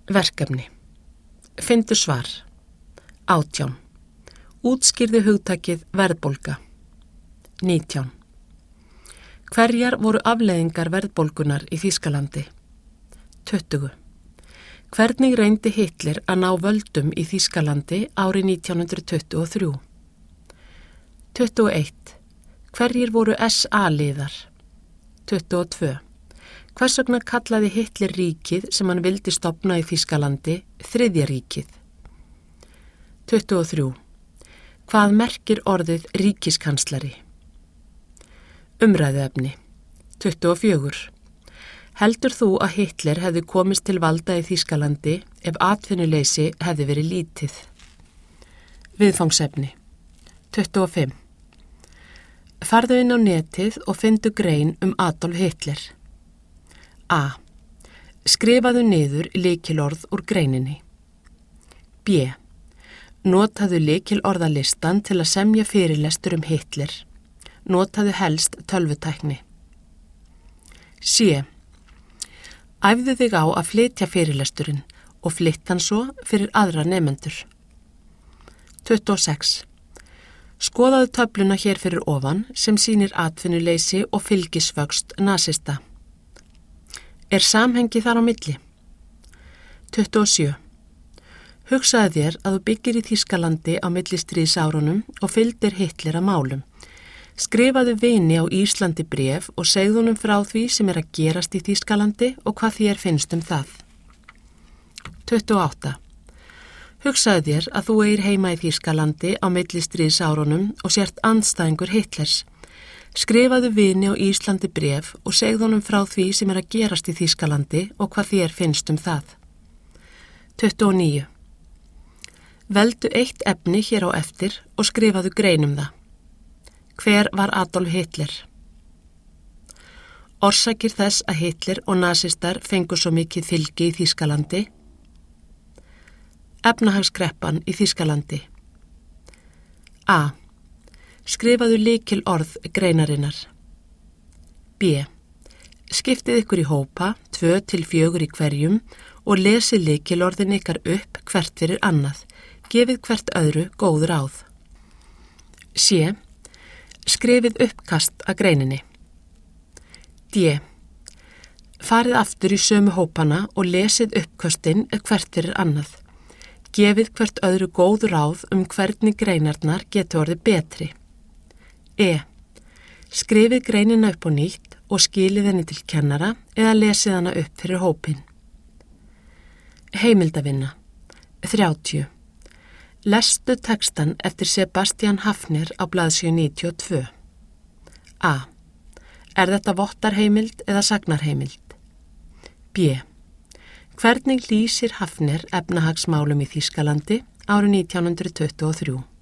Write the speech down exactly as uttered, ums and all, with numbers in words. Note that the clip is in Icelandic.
Verkefni. Finndu svar. Átján. Útskýrðu hugtakið verðbólga. Nítján. Hverjar voru afleiðingar verðbólgunar í Þýskalandi? Tuttugu. Hvernig reyndi Hitler að ná völdum í Þýskalandi árið nítján hundruð tuttugu og þrjú? Tuttugu og eitt. Hverjir voru S A-liðar? Tuttugu og tvö. Hvers vegna kallaði Hitler ríkið sem hann vildi stofna í Þýskalandi þriðja ríkið? Tuttugu og þrjú. Hvað merkir orðið ríkiskanslari? Umræðuefni. Tuttugu og fjögur. Heldur þú að Hitler hefði komist til valda í Þýskalandi ef atvinnuleysi hefði verið lítið? Viðfangsefni. Tuttugu og fimm. Farðu inn á netið og fyndu grein um Adolf Hitler. A. Skrifaðu niður lykilorð úr greininni. B. Notaðu lykilorðalistan til að semja fyrirlestur um Hitler. Notaðu helst tölvutækni. C. Æfðu þig á að flytja fyrirlesturinn og flytt hann svo fyrir aðra nemendur. tuttugu og sex. Skoðaðu töfluna hér fyrir ofan sem sýnir atvinnuleysi og fylgisvöxt nasista. Er samhengi þar á milli? tuttugu og sjö. Hugsaðu þér að þú byggir í Þýskalandi á milli stríðsárunum og fylgdir Hitler að málum. Skrifaðu vini á Íslandi bréf og segðu honum frá því sem er að gerast í Þýskalandi og hvað þér finnst um það. tuttugu og átta. Hugsaðu þér að þú eigir heima í Þýskalandi á milli stríðsárunum og sért andstæðingur Hitlers. Skrifaðu vini á Íslandi bréf og segðu honum frá því sem er að gerast í Þýskalandi og hvað þér finnst um það. tuttugu og níu. Veldu eitt efni hér á eftir og skrifaðu grein um það. Hver var Adolf Hitler? Orsakir þess að Hitler og nasistar fengu svo mikið fylgi í Þýskalandi? Efnahagskreppan í Þýskalandi. A. Skrifaðu lykil orð greinarinnar. B. Skiptið ykkur í hópa, tvö til fjögur í hverjum og lesið lykilorðin ykkar upp hvert fyrir annað. Gefið hvert öðru góð ráð. C. Skrifið uppkast að greininni. D. Farið aftur í sömu hópana og lesið uppkastin hvert fyrir annað. Gefið hvert öðru góð ráð um hvernig greinarnar getur orðið betri. E. Skrifið greinina upp á nýtt og skilið henni til kennara eða lesið hana upp fyrir hópin. Heimildavinna. þrjátíu. Lestu textan eftir Sebastian Haffner á blaðsíðu níutíu og tvö. A. Er þetta vottarheimild eða sagnarheimild? B. Hvernig lýsir Haffner efnahagsmálum í Þýskalandi árið nítján hundruð tuttugu og þrjú?